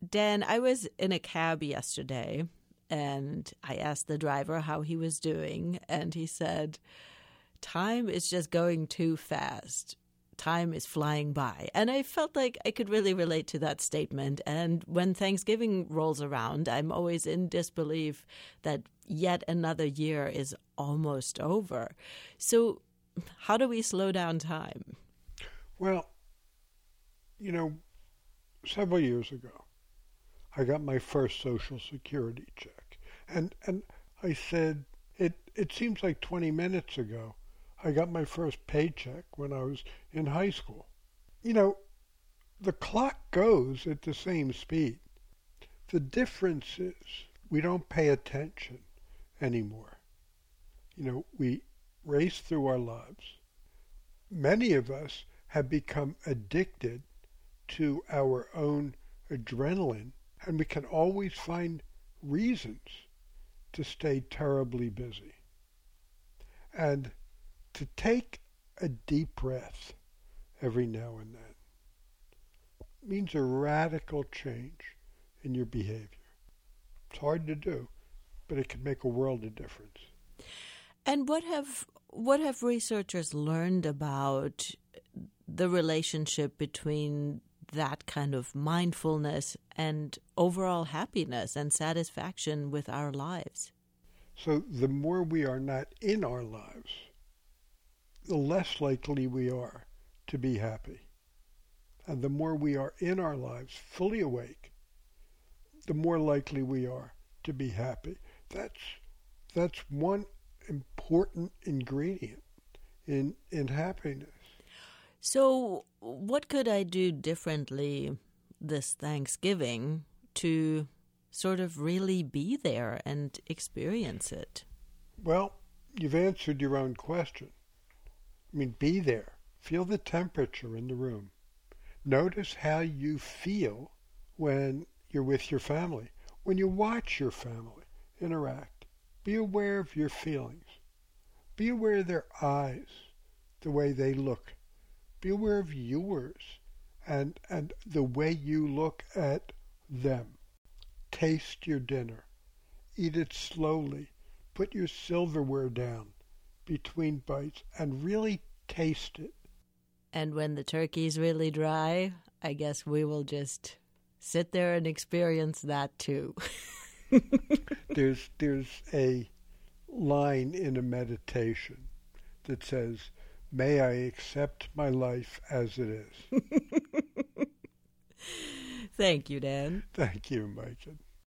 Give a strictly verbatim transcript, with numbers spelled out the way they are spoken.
Dan, I was in a cab yesterday, and I asked the driver how he was doing, and he said, time is just going too fast. Time is flying by. And I felt like I could really relate to that statement. And when Thanksgiving rolls around, I'm always in disbelief that yet another year is almost over. So how do we slow down time? Well, you know, several years ago, I got my first Social Security check. And and I said, it, it seems like twenty minutes ago, I got my first paycheck when I was in high school. You know, the clock goes at the same speed. The difference is we don't pay attention anymore. You know, we race through our lives. Many of us have become addicted to our own adrenaline, and we can always find reasons to stay terribly busy. And to take a deep breath every now and then means a radical change in your behavior. It's hard to do, but it can make a world of difference. And what have what have researchers learned about the relationship between that kind of mindfulness and overall happiness and satisfaction with our lives? So the more we are not in our lives, the less likely we are to be happy. And the more we are in our lives, fully awake, the more likely we are to be happy. That's that's one important ingredient in in happiness. So what could I do differently this Thanksgiving to sort of really be there and experience it? Well, you've answered your own question. I mean, be there. Feel the temperature in the room. Notice how you feel when you're with your family, when you watch your family interact. Be aware of your feelings. Be aware of their eyes, the way they look. Be aware of yours and, and the way you look at them. Taste your dinner. Eat it slowly. Put your silverware down between bites and really taste it. And when the turkey's really dry, I guess we will just sit there and experience that too. there's there's a line in a meditation that says, "May I accept my life as it is." Thank you, Dan. Thank you, Mike.